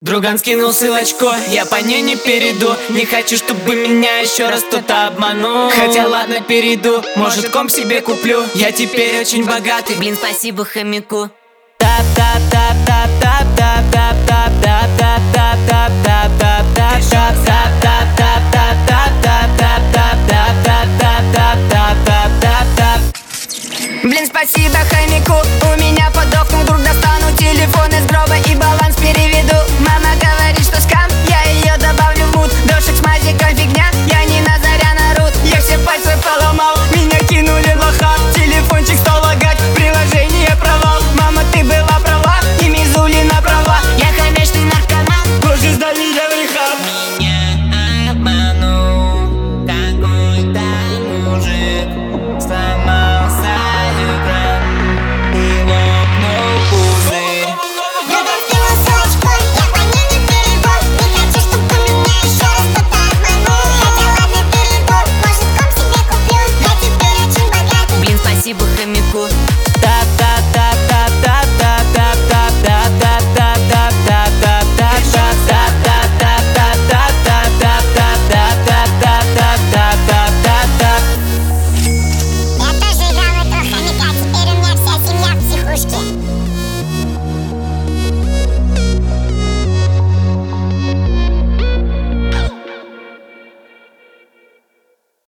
Друган скинул ссылочку, я по ней не перейду. Не хочу, чтобы меня еще раз кто-то обманул. Хотя ладно, перейду, может комп себе куплю. Я теперь очень богатый. Блин, спасибо хомяку. Блин, спасибо хомяку. У меня подохнул друг, достану телефон из гроба и баланс переведу. Мама говорит, что скам, я ее добавлю в мут. Дошик с мазиком фигня, я не Назарян орут. Я все пальцы поломал, меня кинули в лоха. Телефончик стал лагать, приложение провал. Мама, ты была права, и Мизулина права. Я хомячный наркоман, боже, сдали я в рехаб. Меня обманул какой-то мужик, сломался экран и лопнул пузырь. Друган скинул ссылочку, я по ней не перейду. Не хочу, чтобы меня еще раз кто-то обманул. Хотя ладно, перейду, может комп себе куплю. Я теперь очень богатый. Блин, спасибо хомяку.